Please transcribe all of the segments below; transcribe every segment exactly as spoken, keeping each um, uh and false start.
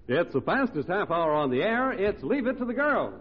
It's the fastest half hour on the air. It's Leave It to the Girls.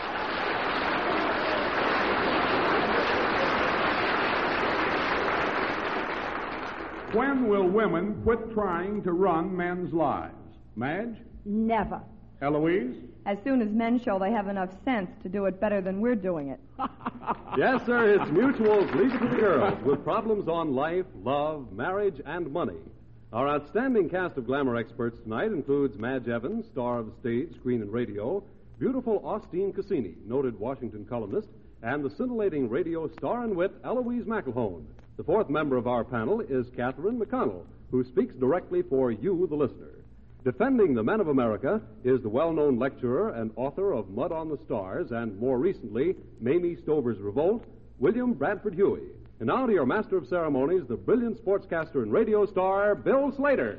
When will women quit trying to run men's lives? Madge? Never. Eloise? As soon as men show they have enough sense to do it better than we're doing it. Yes, sir, it's Mutual's Leave It to the Girls with problems on life, love, marriage, and money. Our outstanding cast of glamour experts tonight includes Madge Evans, star of the stage, screen, and radio, beautiful Austin Cassini, noted Washington columnist, and the scintillating radio star and wit, Eloise McElhone. The fourth member of our panel is Catherine McConnell, who speaks directly for you, the listener. Defending the men of America is the well-known lecturer and author of Mud on the Stars and, more recently, Mamie Stover's Revolt, William Bradford Huey. And now to your master of ceremonies, the brilliant sportscaster and radio star, Bill Slater.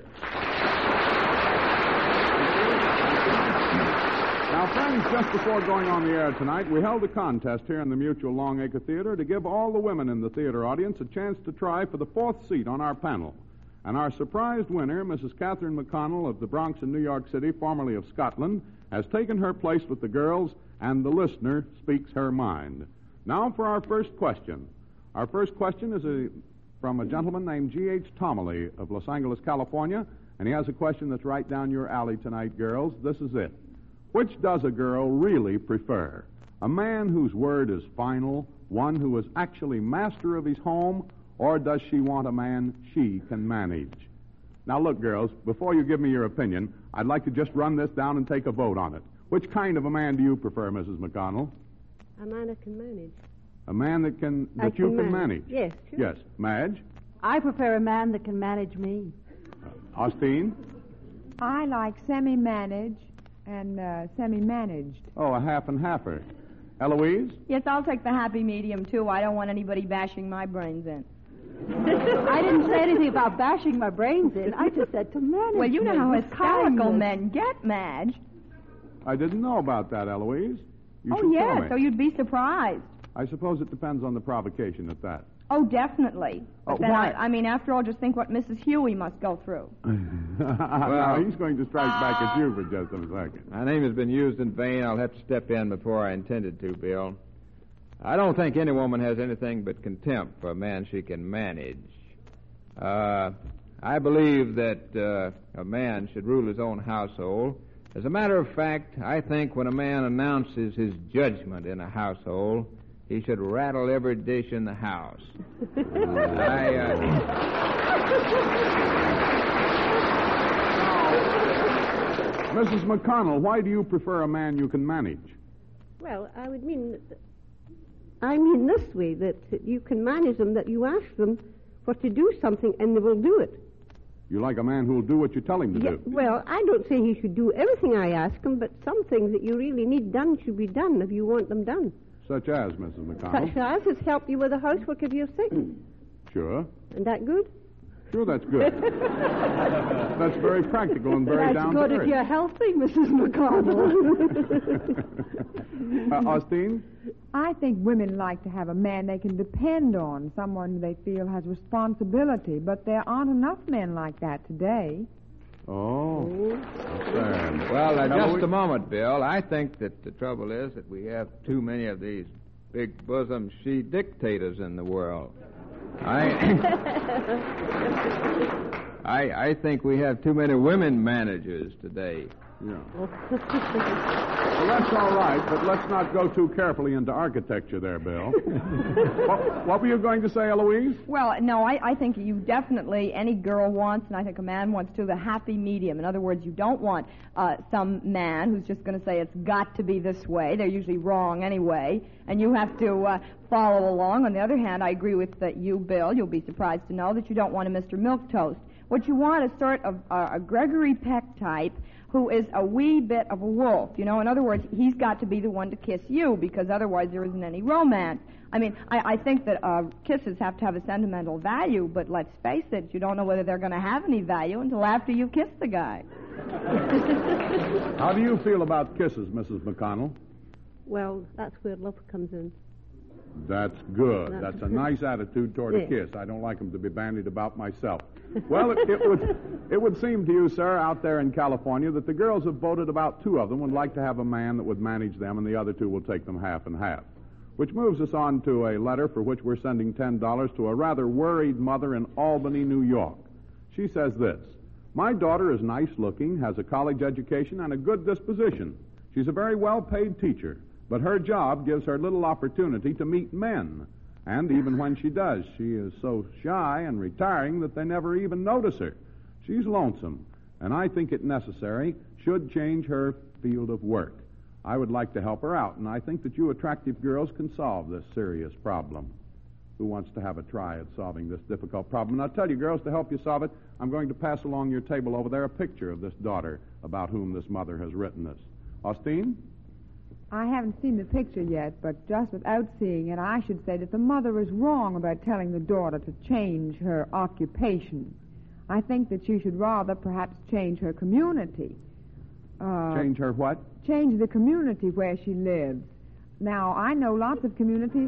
Now, friends, just before going on the air tonight, we held a contest here in the Mutual Longacre Theater to give all the women in the theater audience a chance to try for the fourth seat on our panel. And our surprised winner, Missus Catherine McConnell of the Bronx in New York City, formerly of Scotland, has taken her place with the girls, and the listener speaks her mind. Now for our first question. Our first question is a, from a gentleman named G H Tomerly of Los Angeles, California, and he has a question that's right down your alley tonight, girls. This is it. Which does a girl really prefer? A man whose word is final, one who is actually master of his home, or does she want a man she can manage? Now, look, girls, before you give me your opinion, I'd like to just run this down and take a vote on it. Which kind of a man do you prefer, Missus McConnell? A man that can manage. A man that can that I you can can manage. manage? Yes, sure. Yes. Madge? I prefer a man that can manage me. Uh, Austin? I like semi-managed and uh, semi-managed. Oh, a half and halfer. Eloise? Yes, I'll take the happy medium, too. I don't want anybody bashing my brains in. I didn't say anything about bashing my brains in. I just said to manage. Well, you know me how with hysterical kindness. men get, Madge. I didn't know about that, Eloise. You Oh, should tell yes, me. so you'd be surprised. I suppose it depends on the provocation at that. Oh, definitely. But Oh, then why? I, I mean, after all, just think what Missus Huey must go through. Well, he's going to strike back at you for just a second. My name has been used in vain. I'll have to step in before I intended to, Bill. I don't think any woman has anything but contempt for a man she can manage. Uh, I believe that uh, a man should rule his own household. As a matter of fact, I think when a man announces his judgment in a household, he should rattle every dish in the house. I, uh... Missus McConnell, why do you prefer a man you can manage? Well, I would mean... That, I mean this way, that you can manage them, that you ask them for to do something, and they will do it. You like a man who'll do what you tell him to Yeah, do? well, I don't say he should do everything I ask him, but some things that you really need done should be done if you want them done. Such as, Missus McConnell? Such as has helped you with the housework if you're sick. Sure. Isn't that good? Sure, that's good. That's very practical and very That's down good to if earth. you're healthy, Missus McConnell. uh, Austin? I think women like to have a man they can depend on, someone they feel has responsibility, but there aren't enough men like that today. Oh. Sad. Well, uh, Now, just we- a moment, Bill. I think that the trouble is that we have too many of these big bosom she dictators in the world. I, I, I think we have too many women managers today. Yeah. Well, that's all right, but let's not go too carefully into architecture there, Bill. what, what were you going to say, Eloise? Well, no, I, I think you definitely, any girl wants, and I think a man wants too, the happy medium. In other words, you don't want uh, some man who's just going to say it's got to be this way. They're usually wrong anyway, and you have to uh, follow along. On the other hand, I agree with uh, you, Bill. You'll be surprised to know that you don't want a Mister Milquetoast. What you want is sort of uh, a Gregory Peck type who is a wee bit of a wolf. You know, in other words, he's got to be the one to kiss you because otherwise there isn't any romance. I mean, I, I think that uh, kisses have to have a sentimental value, but let's face it, you don't know whether they're going to have any value until after you've kissed the guy. How do you feel about kisses, Missus McConnell? Well, that's where love comes in. That's good. That's- That's a nice attitude toward a Yes. kiss. I don't like them to be bandied about myself. Well, it, it would it would seem to you, sir, out there in California, that the girls have voted about two of them would like to have a man that would manage them, and the other two will take them half and half. Which moves us on to a letter for which we're sending ten dollars to a rather worried mother in Albany, New York. She says this: my daughter is nice-looking, has a college education, and a good disposition. She's a very well-paid teacher, but her job gives her little opportunity to meet men. And even when she does, she is so shy and retiring that they never even notice her. She's lonesome, and I think it necessary should change her field of work. I would like to help her out, and I think that you attractive girls can solve this serious problem. Who wants to have a try at solving this difficult problem? And I'll tell you, girls, to help you solve it, I'm going to pass along your table over there a picture of this daughter about whom this mother has written this. Austin? I haven't seen the picture yet, but just without seeing it, I should say that the mother is wrong about telling the daughter to change her occupation. I think that she should rather perhaps change her community. Uh, Change her what? Change the community where she lives. Now, I know lots of communities.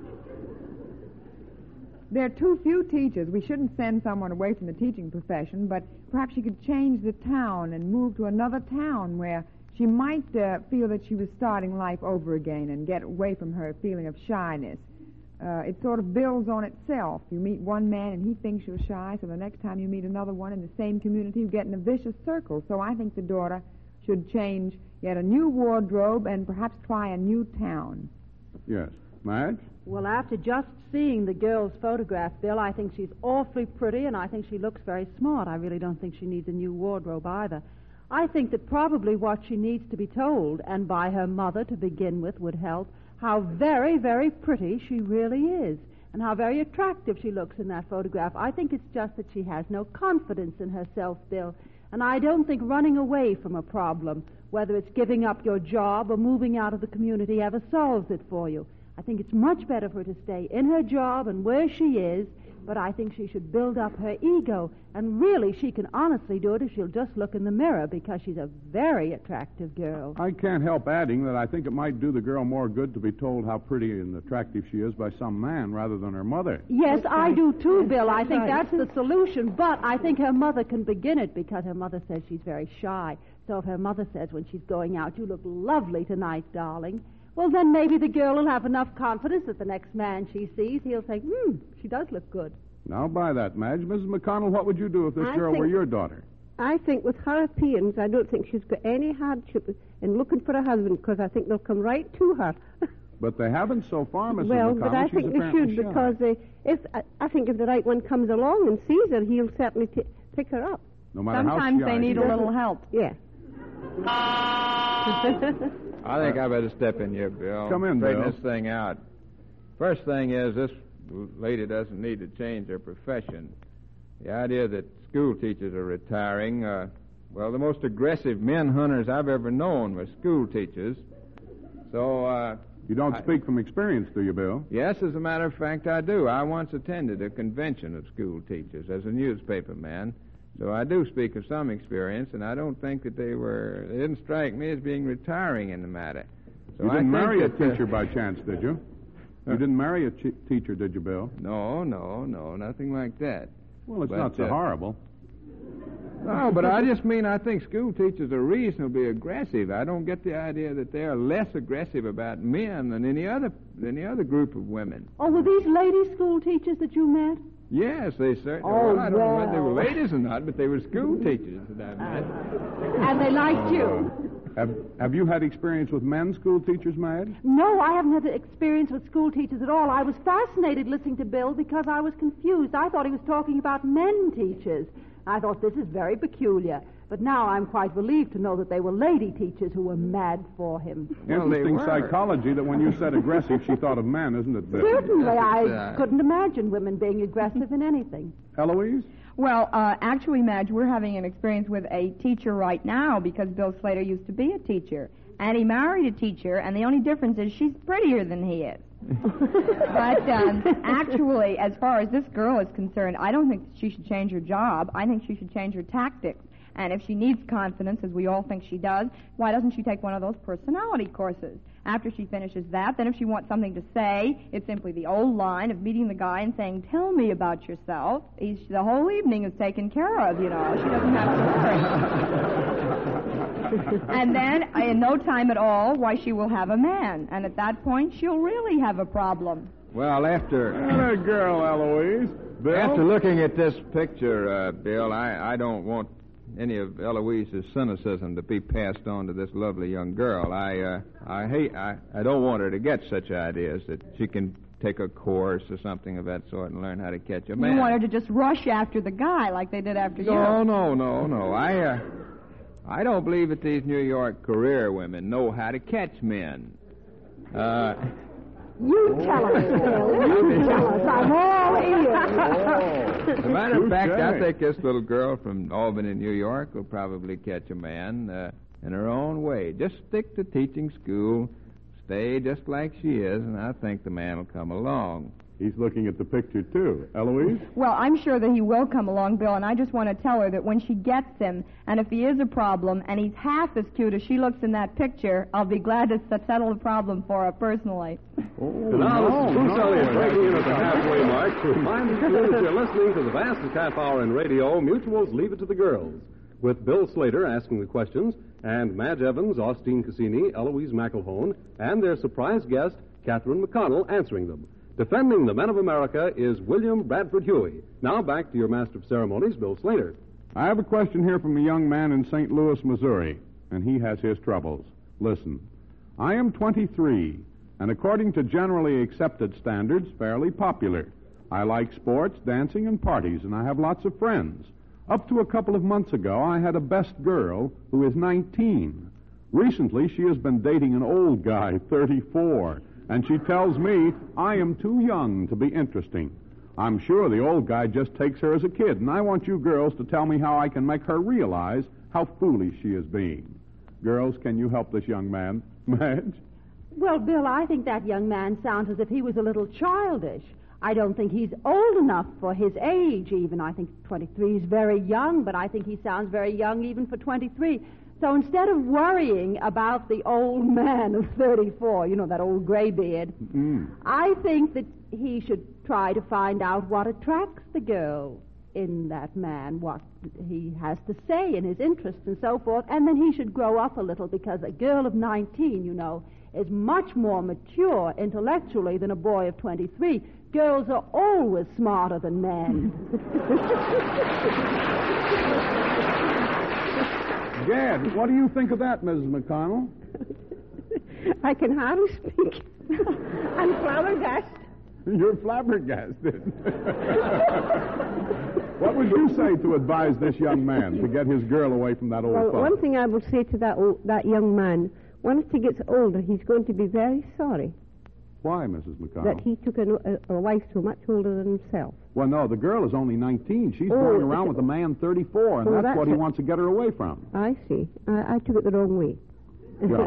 There are too few teachers. We shouldn't send someone away from the teaching profession, but perhaps she could change the town and move to another town where she might uh, feel that she was starting life over again and get away from her feeling of shyness. Uh, it sort of builds on itself. You meet one man and he thinks you're shy, so the next time you meet another one in the same community, you get in a vicious circle. So I think the daughter should change, get a new wardrobe, and perhaps try a new town. Yes. Madge? Well, after just seeing the girl's photograph, Bill, I think she's awfully pretty, and I think she looks very smart. I really don't think she needs a new wardrobe either. I think that probably what she needs to be told, and by her mother to begin with, would help, how very, very pretty she really is, and how very attractive she looks in that photograph. I think it's just that she has no confidence in herself, Bill, and I don't think running away from a problem, whether it's giving up your job or moving out of the community, ever solves it for you. I think it's much better for her to stay in her job and where she is, but I think she should build up her ego. And really, she can honestly do it if she'll just look in the mirror, because she's a very attractive girl. I can't help adding that I think it might do the girl more good to be told how pretty and attractive she is by some man rather than her mother. Yes, That's I right. do too, Bill. I think right. that's the solution. But I think her mother can begin it, because her mother says she's very shy. So if her mother says when she's going out, "You look lovely tonight, darling," well, then maybe the girl will have enough confidence that the next man she sees, he'll say, hmm, she does look good. Now, buy that, Madge. Missus McConnell, what would you do if this I girl think- were your daughter? I think with her appearance, I don't think she's got any hardship in looking for a husband, because I think they'll come right to her. But they haven't so far, Missus Well, McConnell. but I She's think they apparently should, shy. because uh, if I, I think if the right one comes along and sees her, he'll certainly t- pick her up. No matter Sometimes how shy they need she a is. little help. Yeah. I think I better step in here, Bill. Come in, Straighten Bill. this thing out. First thing is, this lady doesn't need to change her profession. The idea that school teachers are retiring, uh, well, the most aggressive men hunters I've ever known were school teachers. So, uh, You don't I- speak from experience, do you, Bill? yes, as a matter of fact, I do. I once attended a convention of school teachers as a newspaper man. So I do speak of some experience, and I don't think that they were, they didn't strike me as being retiring in the matter. So You I didn't think marry a that, uh, teacher by chance, did you? You didn't marry a ch- teacher, did you, Bill? No, no, no, nothing like that. Well, it's But, not so uh, horrible. No, but I just mean I think school teachers are reasonably aggressive. I don't get the idea that they're less aggressive about men than any other any other group of women. Oh, were these lady school teachers that you met? Yes, they certainly. Oh, well, I don't know whether they were well. ladies or not, but they were school teachers that I met. And they liked you? Have Have you had experience with men school teachers, Madge? No, I haven't had the experience with school teachers at all. I was fascinated listening to Bill because I was confused. I thought he was talking about men teachers. I thought, this is very peculiar. But now I'm quite relieved to know that they were lady teachers who were mad for him. Well, they Interesting were. psychology that when you said aggressive, she thought of men, isn't it, Bill? Certainly, I uh, couldn't imagine women being aggressive in anything. Eloise? Well, uh, actually, Madge, we're having an experience with a teacher right now because Bill Slater used to be a teacher. And he married a teacher, and the only difference is she's prettier than he is. But um, actually, as far as this girl is concerned, I don't think she should change her job. I think she should change her tactics. And if she needs confidence, as we all think she does, why doesn't she take one of those personality courses? After she finishes that, then if she wants something to say, it's simply the old line of meeting the guy and saying, tell me about yourself. He's, the whole evening is taken care of, you know. She doesn't have to worry. And then, in no time at all, why, she will have a man. And at that point, she'll really have a problem. Well, after... What a girl, Eloise. Bill? After looking at this picture, uh, Bill, I, I don't want any of Eloise's cynicism to be passed on to this lovely young girl. I uh, I hate I, I don't want her to get such ideas that she can take a course or something of that sort and learn how to catch a man. You want her to just rush after the guy like they did after no, you. No, no, no, no. I uh, I don't believe that these New York career women know how to catch men. Uh You tell us, Bill. You tell us. I'm all ears. As a matter of fact, I think this little girl from Albany, New York, will probably catch a man uh, in her own way. Just stick to teaching school, stay just like she is, and I think the man will come along. He's looking at the picture, too. Eloise? Well, I'm sure that he will come along, Bill, and I just want to tell her that when she gets him, and if he is a problem, and he's half as cute as she looks in that picture, I'll be glad to settle the problem for her personally. Oh, and now, no, this is Bruce no, Elliott no, breaking in no, at the no. halfway mark to remind you that you're listening to the vastest half hour in radio, Mutual's Leave It to the Girls, with Bill Slater asking the questions, and Madge Evans, Austin Cassini, Eloise McElhone, and their surprise guest, Catherine McConnell, answering them. Defending the men of America is William Bradford Huey. Now back to your master of ceremonies, Bill Slater. I have a question here from a young man in Saint Louis, Missouri, and he has his troubles. Listen. I am twenty-three, and according to generally accepted standards, fairly popular. I like sports, dancing, and parties, and I have lots of friends. Up to a couple of months ago, I had a best girl who is nineteen. Recently, she has been dating an old guy, thirty-four, and she tells me I am too young to be interesting. I'm sure the old guy just takes her as a kid, and I want you girls to tell me how I can make her realize how foolish she is being. Girls, can you help this young man? Madge? Well, Bill, I think that young man sounds as if he was a little childish. I don't think he's old enough for his age, even. I think twenty-three is very young, but I think he sounds very young even for twenty-three. So instead of worrying about the old man of thirty-four, you know, that old graybeard, Mm. I think that he should try to find out what attracts the girl in that man, what he has to say and his interests and so forth, and then he should grow up a little, because a girl of nineteen, you know, is much more mature intellectually than a boy of twenty-three. Girls are always smarter than men. Gad, what do you think of that, Missus McConnell? I can hardly speak. I'm flabbergasted. You're flabbergasted. What would you say to advise this young man to get his girl away from that old Well, fellow? one thing I will say to that old, that young man, once he gets older, he's going to be very sorry Why, Missus McConnell? that he took a, a, a wife so much older than himself. Well, no, the girl is only nineteen. She's Oh, going around it's- with a man thirty-four, and Oh, that's, that's what he it. wants to get her away from. I see. I, I took it the wrong way. Yeah.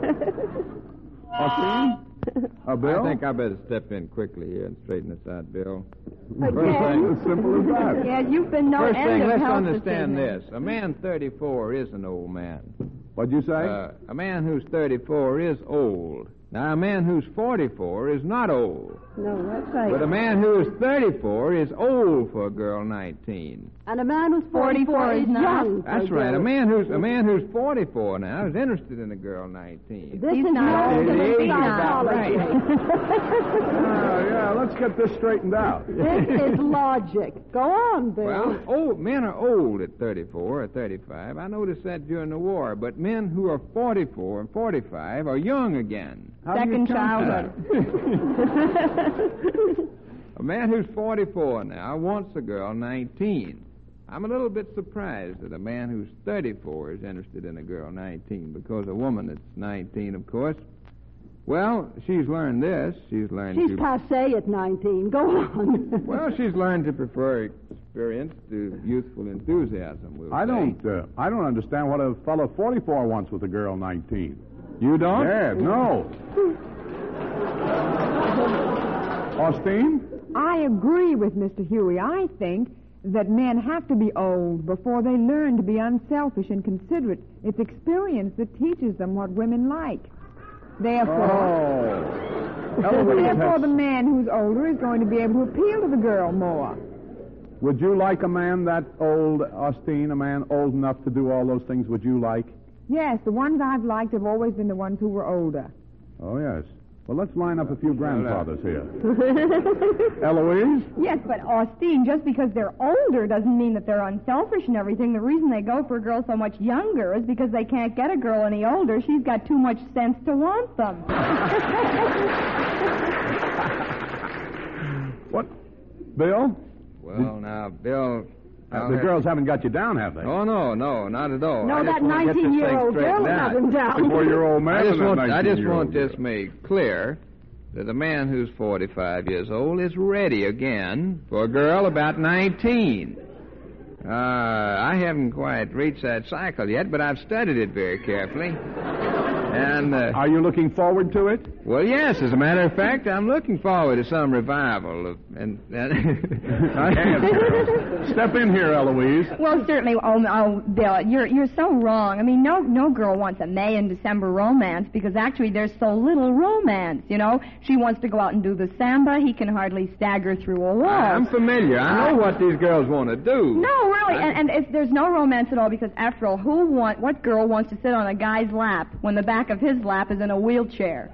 Austin? Uh, Bill? I think I better step in quickly here and straighten this out, Bill. First thing, as simple as that. Yeah, you've been no First end thing, of let's help understand this evening. this. A man thirty-four is an old man. What'd you say? Uh, a man who's thirty-four is old. Now, a man who's forty-four is not old. No, that's right. But a man who is thirty-four is old for a girl nineteen. And a man who's forty-four is not. young. for That's a right. A girl. man who's a man who's forty-four now is interested in a girl nineteen. This He's is not no old enough to be psychology. Uh, yeah, let's get this straightened out. This is logic. Go on, Bill. Well, old men are old at thirty-four or thirty-five. I noticed that during the war. But men who are forty-four and forty-five are young again. How do you Second count childhood. A man who's forty-four now wants a girl nineteen. I'm a little bit surprised that a man who's thirty-four is interested in a girl nineteen, because a woman that's nineteen, of course, well, she's learned this. She's learned She's to... passé at nineteen. Go on. Well, she's learned to prefer experience to youthful enthusiasm, we'll I say. don't, uh, I don't understand what a fellow forty-four wants with a girl nineteen. You don't? Yeah, no. Austin? I agree with Mister Huey. I think that men have to be old before they learn to be unselfish and considerate. It's experience that teaches them what women like. Therefore, Oh. Eloise therefore has- the man who's older is going to be able to appeal to the girl more. Would you like a man that old, Austin, a man old enough to do all those things? Would you like? Yes, the ones I've liked have always been the ones who were older. Oh, yes. Well, let's line up a few grandfathers here. Eloise? Yes, but Austin, just because they're older doesn't mean that they're unselfish and everything. The reason they go for a girl so much younger is because they can't get a girl any older. She's got too much sense to want them. What? Bill? Well, now, Bill... Uh, I'll the have- girls haven't got you down, have they? Oh, no, no, not at all. No, I just that want to get this thing nineteen-year-old girl straightened has out. him down. Four-year-old man I just and that want, I just nineteen-year-old want this girl. made clear that a man who's forty-five years old is ready again for a girl about nineteen. Uh, I haven't quite reached that cycle yet, but I've studied it very carefully. And, uh, Are you looking forward to it? well, yes, as a matter of fact, I'm looking forward to some revival. Of, and, and Step in here, Eloise. Well, certainly. Oh, oh, Bill, you're you're so wrong. I mean, no no girl wants a May and December romance because actually there's so little romance. You know, she wants to go out and do the samba. He can hardly stagger through a wall. I'm familiar. I know what these girls want to do. No, really, and, and if there's no romance at all, because after all, who want what girl wants to sit on a guy's lap when the back of his lap is in a wheelchair?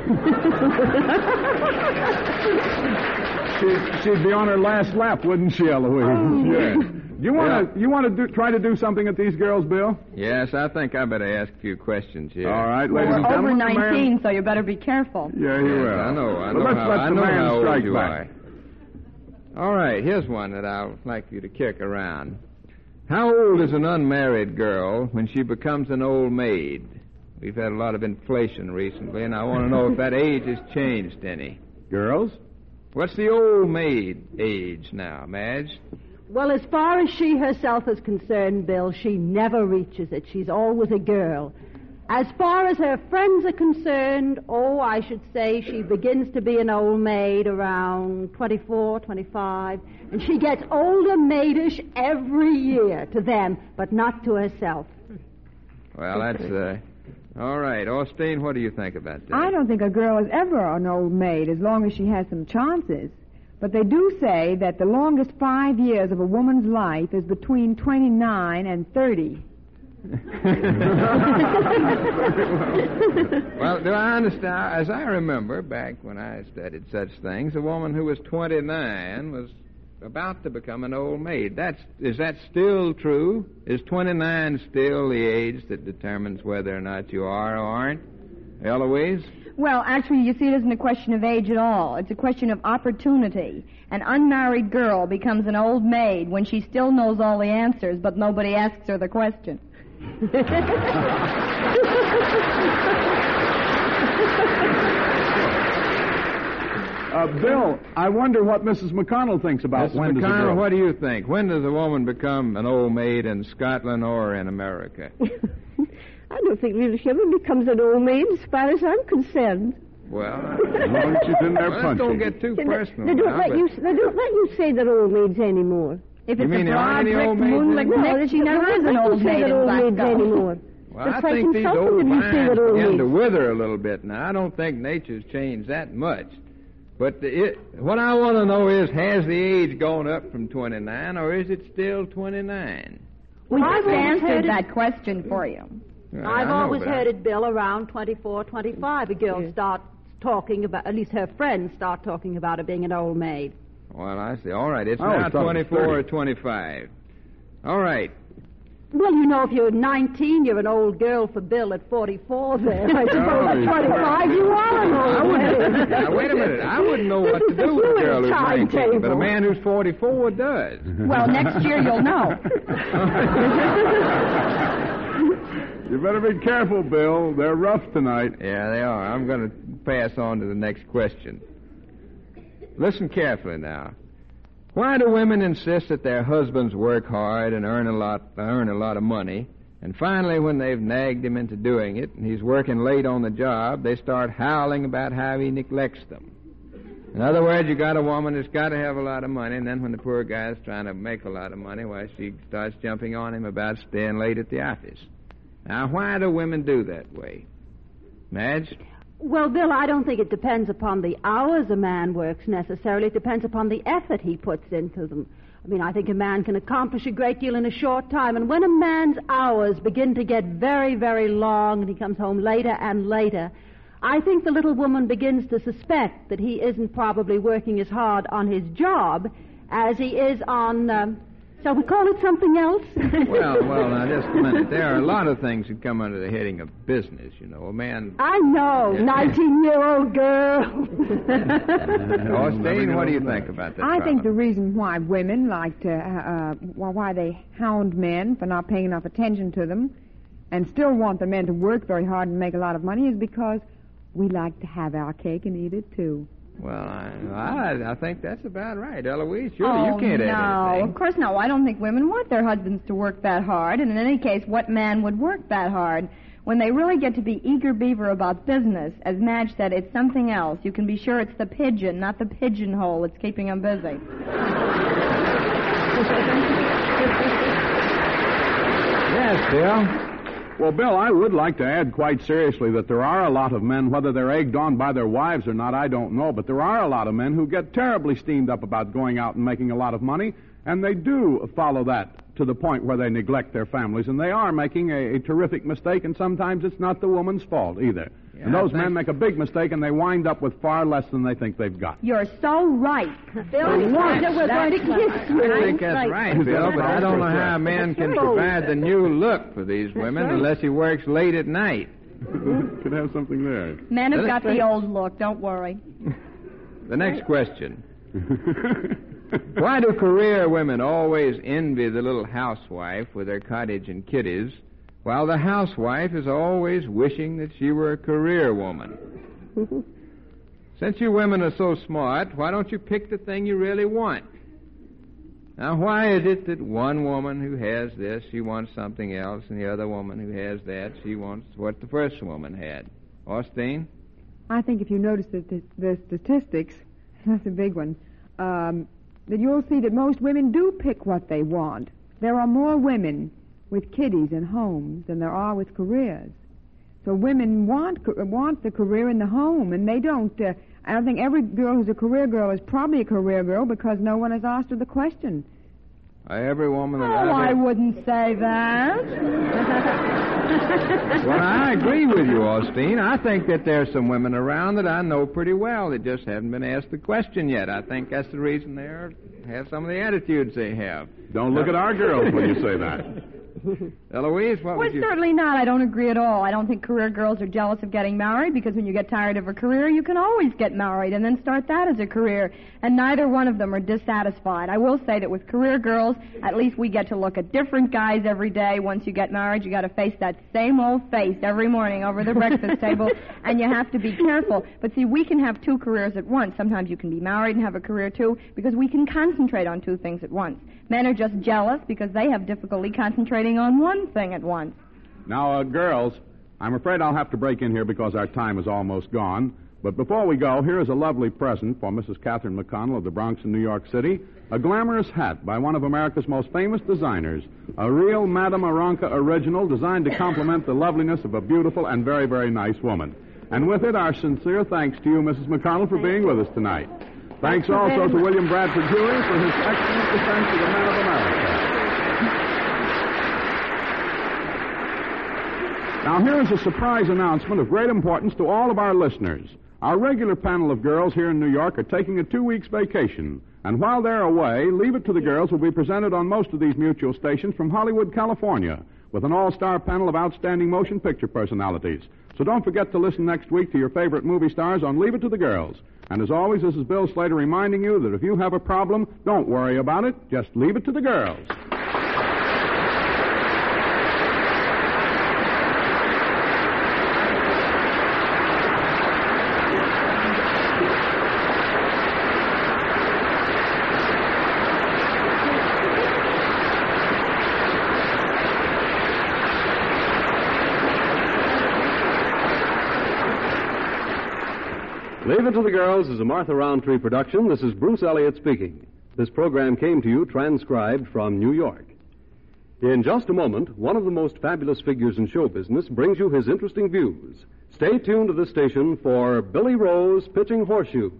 She'd, she'd be on her last lap, wouldn't she, Eloise? Oh. Yes. You want to you want to do, try to do something at these girls, Bill? Yes, I think I better ask a few questions here. All right, Well, ladies and we're over gentlemen. the man- nineteen, so you better be careful. Yeah, you Yes, will. I know. I know Well, let's how, let I the know man how old strike you back. are. All right, here's one that I'd like you to kick around. How old is an unmarried girl when she becomes an old maid? We've had a lot of inflation recently, and I want to know if that age has changed any. Girls? What's the old maid age now, Madge? Well, as far as she herself is concerned, Bill, she never reaches it. She's always a girl. As far as her friends are concerned, oh, I should say she begins to be an old maid around twenty-four, twenty-five, and she gets older maidish every year to them, but not to herself. Well, that's, uh... All right, Austin, what do you think about that? I don't think a girl is ever an old maid as long as she has some chances. But they do say that the longest five years of a woman's life is between twenty-nine and thirty. Well, do I understand? As I remember, back when I studied such things, a woman who was twenty-nine was about to become an old maid. That's is that still true? Is twenty-nine still the age that determines whether or not you are or aren't? Eloise? Well, actually, you see, it isn't a question of age at all. It's a question of opportunity. An unmarried girl becomes an old maid when she still knows all the answers, but nobody asks her the question. Uh, Bill, I wonder what Missus McConnell thinks about Mister when does a McConnell, girl... what do you think? When does a woman become an old maid in Scotland or in America? I don't think really she ever becomes an old maid as far as I'm concerned. Well, As long as she's in there well, punching. don't get too They, personal. they don't now, let but- you. They don't let you say they're old maids anymore. If You it's mean a there aren't broad any brick old maids moon like anymore? the next, she never they is don't an let you old say maid they're in old maids Glasgow. anymore. Well, It's I quite think these insulting old when you say vines that old begin to maids. wither a little bit now. I don't think nature's changed that much. But the, it, what I want to know is, has the age gone up from twenty-nine, or is it still twenty-nine? We I've just always answered heard it- that question for you. Well, I've I know, always but I- heard it, Bill, around twenty-four, twenty-five. A girl Yeah. starts talking about, at least her friends start talking about her being an old maid. Well, I see. All right, it's Oh, now it's up to twenty-four or thirty. twenty-five. All right. Well, you know, if you're nineteen, you're an old girl for Bill at forty-four there. I suppose Oh, at twenty-five, you are an I old wouldn't. maid. Now, wait a minute. I wouldn't know what to do with a girl who's nineteen, but a man who's forty-four does. Well, next year you'll know. You better be careful, Bill. They're rough tonight. Yeah, they are. I'm going to pass on to the next question. Listen carefully now. Why do women insist that their husbands work hard and earn a lot, earn a lot of money, and finally, when they've nagged him into doing it, and he's working late on the job, they start howling about how he neglects them? In other words, you got a woman that's got to have a lot of money, and then when the poor guy's trying to make a lot of money, why, she starts jumping on him about staying late at the office. Now, why do women do that way? Madge? Well, Bill, I don't think it depends upon the hours a man works necessarily. It depends upon the effort he puts into them. I mean, I think a man can accomplish a great deal in a short time, and when a man's hours begin to get very, very long and he comes home later and later, I think the little woman begins to suspect that he isn't probably working as hard on his job as he is on, um, shall we call it something else? Well, well, now, just a minute. There are a lot of things that come under the heading of business, you know. A man... I know, nineteen-year-old girl. Austin, what do you think about that I problem? think the reason why women like to, uh, well, why they hound men for not paying enough attention to them and still want the men to work very hard and make a lot of money is because we like to have our cake and eat it, too. Well, I, I, I think that's about right, Eloise. Surely oh, you can't no, add anything. of course not. I don't think women want their husbands to work that hard. And in any case, what man would work that hard? When they really get to be eager beaver about business, as Madge said, it's something else. You can be sure it's the pigeon, not the pigeonhole, that's keeping them busy. Yes, Bill. Well, Bill, I would like to add quite seriously that there are a lot of men, whether they're egged on by their wives or not, I don't know, but there are a lot of men who get terribly steamed up about going out and making a lot of money, and they do follow that to the point where they neglect their families, and they are making a, a terrific mistake, and sometimes it's not the woman's fault either. Yeah, and those think... men make a big mistake, and they wind up with far less than they think they've got. You're so right. Bill, we're going to kiss you. I think that's right, Bill, but I don't know how a man can provide the new look for these women unless he works late at night. Could have something there. Men have got the old look, don't worry. The next question. Why do career women always envy the little housewife with her cottage and kiddies, while the housewife is always wishing that she were a career woman? Since you women are so smart, why don't you pick the thing you really want? Now, why is it that one woman who has this, she wants something else, and the other woman who has that, she wants what the first woman had? Austin? I think if you notice the, the, the statistics, that's a big one, um, that you'll see that most women do pick what they want. There are more women with kiddies and homes than there are with careers. So women want want the career in the home, and they don't. Uh, I don't think every girl who's a career girl is probably a career girl because no one has asked her the question. Every woman that Oh, I've I wouldn't say that. Well, I agree with you, Austin. I think that there's some women around that I know pretty well that just haven't been asked the question yet. I think that's the reason they have some of the attitudes they have. Don't look at our girls when you say that. Eloise, what Well, would you... certainly not. I don't agree at all. I don't think career girls are jealous of getting married because when you get tired of a career, you can always get married and then start that as a career. And neither one of them are dissatisfied. I will say that with career girls, at least we get to look at different guys every day. Once you get married, you got to face that same old face every morning over the breakfast table, and you have to be careful. But see, we can have two careers at once. Sometimes you can be married and have a career too because we can concentrate on two things at once. Men are just jealous because they have difficulty concentrating on one thing at once. Now, uh, girls, I'm afraid I'll have to break in here because our time is almost gone. But before we go, here is a lovely present for Missus Catherine McConnell of the Bronx in New York City, a glamorous hat by one of America's most famous designers, a real Madame Aranka original designed to complement the loveliness of a beautiful and very, very nice woman. And with it, our sincere thanks to you, Missus McConnell, for being with us tonight. Thanks also to William Bradford Huey for his excellent defense of the men of America. Now, here is a surprise announcement of great importance to all of our listeners. Our regular panel of girls here in New York are taking a two weeks vacation. And while they're away, Leave It to the Girls will be presented on most of these mutual stations from Hollywood, California, with an all-star panel of outstanding motion picture personalities. So don't forget to listen next week to your favorite movie stars on Leave It to the Girls. And as always, this is Bill Slater reminding you that if you have a problem, don't worry about it. Just leave it to the girls. Leave It to the Girls is a Martha Roundtree production. This is Bruce Elliott speaking. This program came to you transcribed from New York. In just a moment, one of the most fabulous figures in show business brings you his interesting views. Stay tuned to this station for Billy Rose Pitching Horseshoes.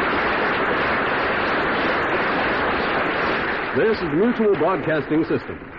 This is the Mutual Broadcasting System.